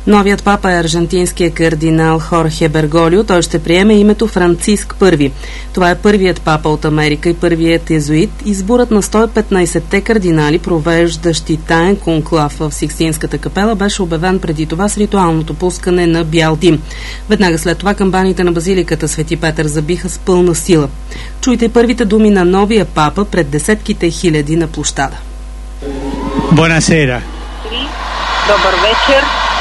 Новият папа е аржентинският кардинал Хорхе Берголио. Той ще приеме името Франциск I. Това е първият папа от Америка и първият езуит. Изборът на 115-те кардинали, провеждащи таен конклав в Сикстинската капела, беше обявен преди това с ритуалното пускане на бял дим. Веднага след това камбаните на базиликата Свети Петър забиха с пълна сила. Чуйте първите думи на новия папа пред десетките хиляди на площада. Buonasera. Добър вечер.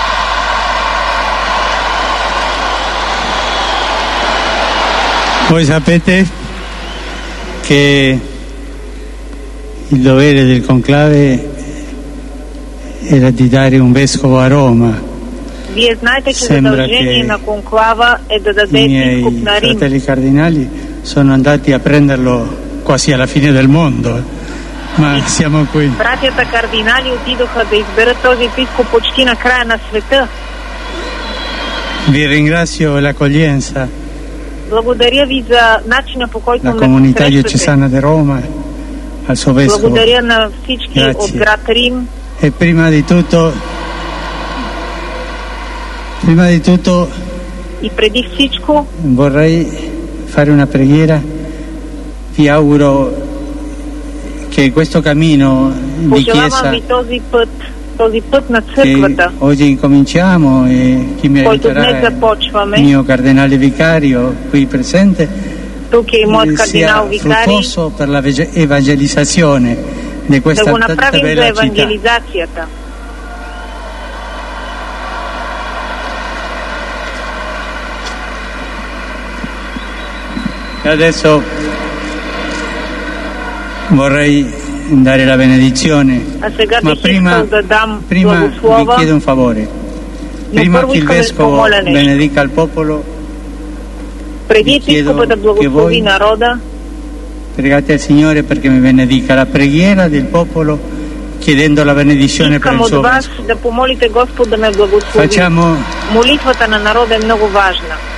Voi sapete che il dovere del conclave era di dare un vescovo a Roma. Вие знаете, че задължение на конклава е да даде епископ на Рим. I fratelli cardinali sono andati a prenderlo quasi alla fine del mondo, ma siamo qui. Братята кардинали отидоха да изберат този епископ почти на края на света. Vi ringrazio l'accoglienza. Благодаря ви за начина, по който ме посрещате. La comunità diocesana di Roma, al suo vescovo. Благодаря на всички от град Рим. E prima di tutto и преди всичко vorrei fare una preghiera. Vi auguro che questo cammino di chiesa ви този път на църквата, oggi incominciamo e chi mi aiuterà il mio cardinale vicario qui presente, тук е моят кардинал викари, fruttuoso per la evangelizzazione di questa tanta bella città. E adesso vorrei dare la benedizione, ma prima vi chiedo un favore. Prima che il vescovo benedica il popolo, vi chiedo che voi pregate al Signore perché mi benedica la preghiera del popolo, chiedendo la benedizione per il suo vescovo. да помолите Господ да ме благослови. Молитвата на народа е много важна.